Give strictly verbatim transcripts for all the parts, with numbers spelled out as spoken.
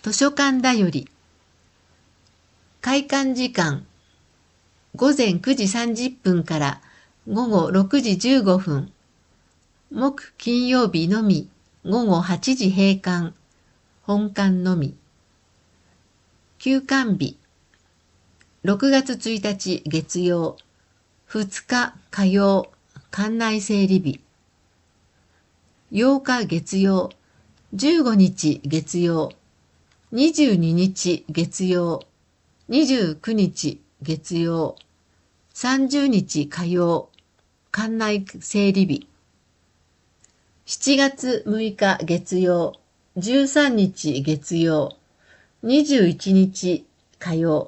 図書館だより。開館時間ごぜんくじさんじゅっぷんからごごろくじじゅうごふん。木金曜日のみごごはちじ閉館。本館のみ。休館日ろくがつついたち月曜、ふつか火曜、館内整理日。ようか月曜、じゅうごにち月曜、にじゅうににち月曜、にじゅうくにち月曜、さんじゅうにち火曜、館内整理日。しちがつむいか月曜、じゅうさんにち月曜、にじゅういちにち火曜。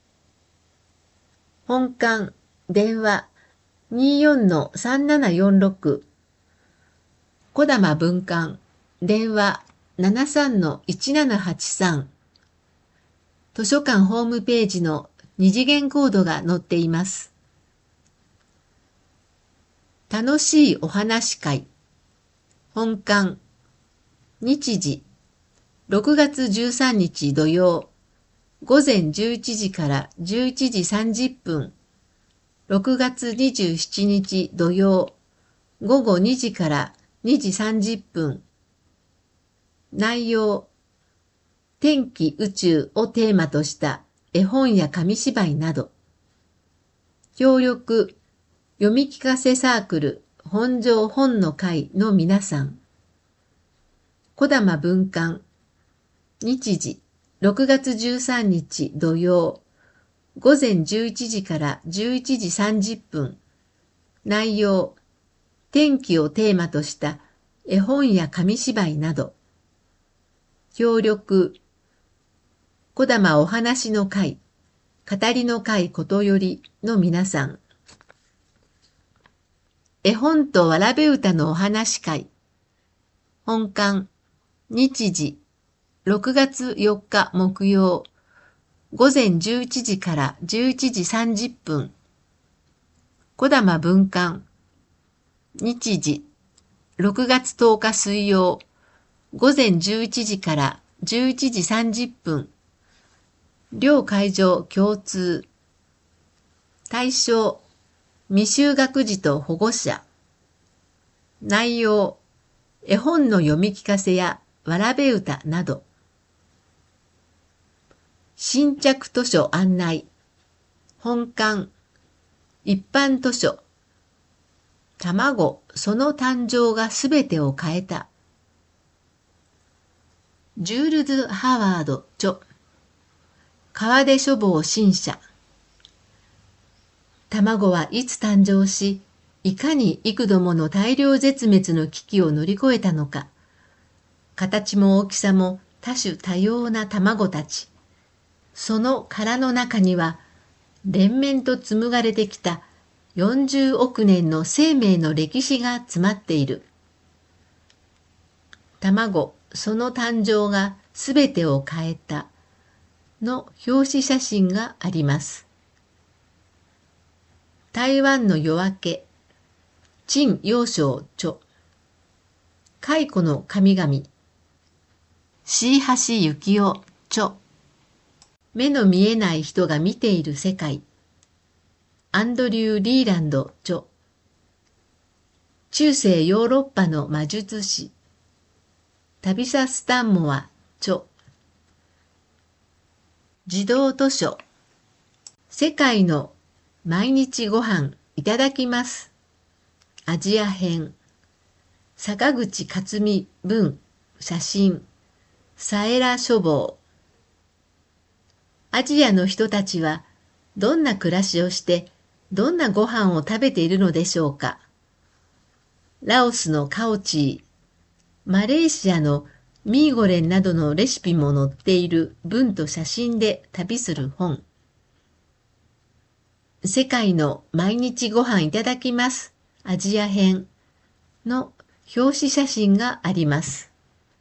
本館、電話 にーよんのさんななよんろく。児玉分館、電話 ななさんのいちななはちさん。図書館ホームページの二次元コードが載っています。楽しいお話会。本館、日時、ろくがつじゅうさんにち土曜、ごぜんじゅういちじからじゅういちじさんじゅっぷん。ろくがつにじゅうしちにち土曜、ごごにじからにじさんじゅっぷん。内容、天気宇宙をテーマとした絵本や紙芝居など。協力、読み聞かせサークル本庄本の会の皆さん。児玉分館、日時、ろくがつじゅうさんにち土曜、ごぜんじゅういちじからじゅういちじさんじゅっぷん。内容、天気をテーマとした絵本や紙芝居など。協力、児玉お話の会、語りの会ことよりの皆さん。絵本とわらべ歌のお話会。本館、日時、ろくがつよっか木曜、ごぜんじゅういちじからじゅういちじさんじゅっぷん。児玉分館、日時、ろくがつとおか水曜、ごぜんじゅういちじからじゅういちじさんじゅっぷん。両会場共通。対象、未就学児と保護者。内容、絵本の読み聞かせやわらべ歌など。新着図書案内。本館、一般図書。卵、その誕生がすべてを変えた。ジュールズ・ハワード著。川出書房新社。卵はいつ誕生し、いかに幾度もの大量絶滅の危機を乗り越えたのか。形も大きさも多種多様な卵たち。その殻の中には、連綿と紡がれてきたよんじゅうおくねんの生命の歴史が詰まっている。卵、その誕生がすべてを変えたの表紙写真があります。台湾の夜明け、陳陽章著。蚕の神々、椎橋幸夫著。目の見えない人が見ている世界、アンドリュー・リーランド著。中世ヨーロッパの魔術師、タビサ・スタンモア著。児童図書、世界の毎日ご飯いただきます。アジア編、坂口克美文、写真、サエラ書房。アジアの人たちはどんな暮らしをしてどんなご飯を食べているのでしょうか。ラオスのカオチー、マレーシアのミーゴレンなどのレシピも載っている文と写真で旅する本。世界の毎日ご飯いただきます。アジア編の表紙写真があります。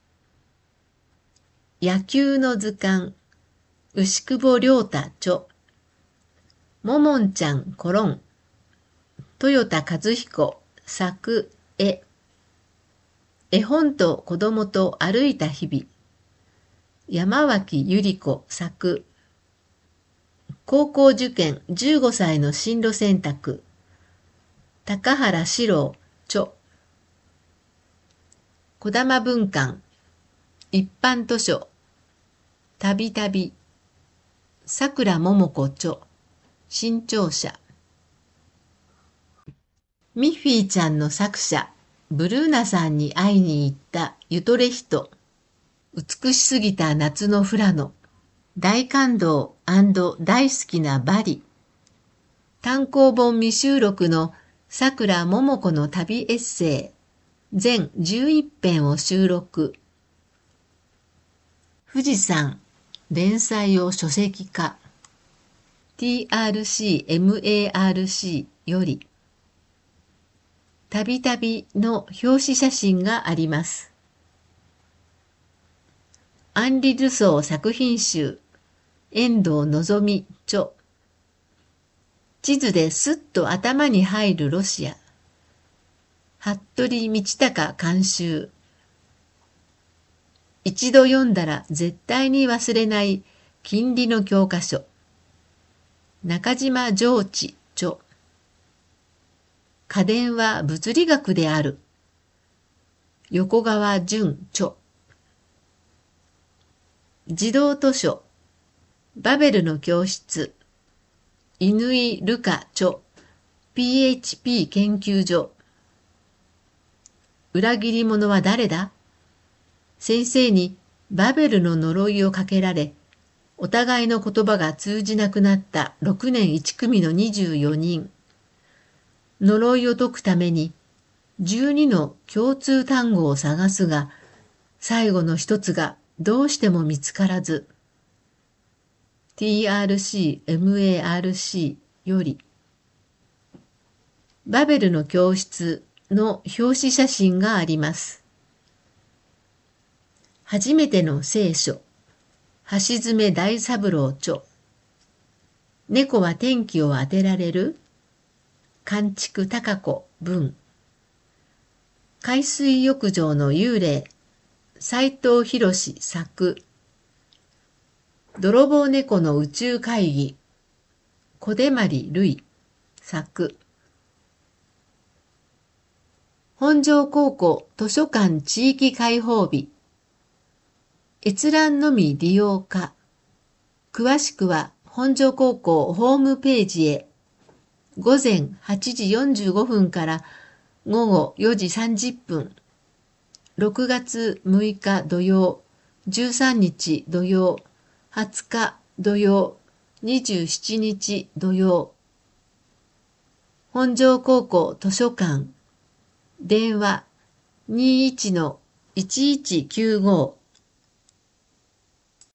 野球の図鑑、牛久保良太著。ももんちゃんコロン、豊田和彦作絵。絵本と子供と歩いた日々。 山脇百合子作。高校受験じゅうごさいの進路選択。高原史郎著。児玉文館。一般図書。たびたび。さくらももこ著。新潮社。ミッフィーちゃんの作者、ブルーナさんに会いに行ったユトレヒト。美しすぎた夏の富良野。大感動&大好きなバリ。単行本未収録のさくらももこの旅エッセイ。全じゅういっぺんを収録。富士山、連載を書籍化。ティーアールシーエムエーアールシー より。たびたびの表紙写真があります。アンリ・ルソー作品集、遠藤のぞみ著。地図ですっと頭に入るロシア。服部道隆監修。一度読んだら絶対に忘れない金利の教科書。中島上智著。家電は物理学である。横川淳著。児童図書。バベルの教室。乾井ルカ著。ピーエイチピー 研究所。裏切り者は誰だ？先生にバベルの呪いをかけられ、お互いの言葉が通じなくなったろくねんいち組のにじゅうよにん。呪いを解くためにじゅうにの共通単語を探すが、最後の一つがどうしても見つからず。ティーアールシーエムエーアールシー より。バベルの教室の表紙写真があります。初めての聖書。橋爪大三郎著。猫は天気を当てられる？甘竹貴子文。海水浴場の幽霊。斉藤博作。泥棒猫の宇宙会議。小出丸類作。本庄高校図書館地域開放日。閲覧のみ利用可。詳しくは本庄高校ホームページへ。午前はちじよんじゅうごふんから午後よじさんじゅっぷん。ろくがつむいか土曜、じゅうさんにち土曜、はつか土曜、にじゅうしちにち土曜。本庄高校図書館。電話 にじゅういちのいちいちきゅうご。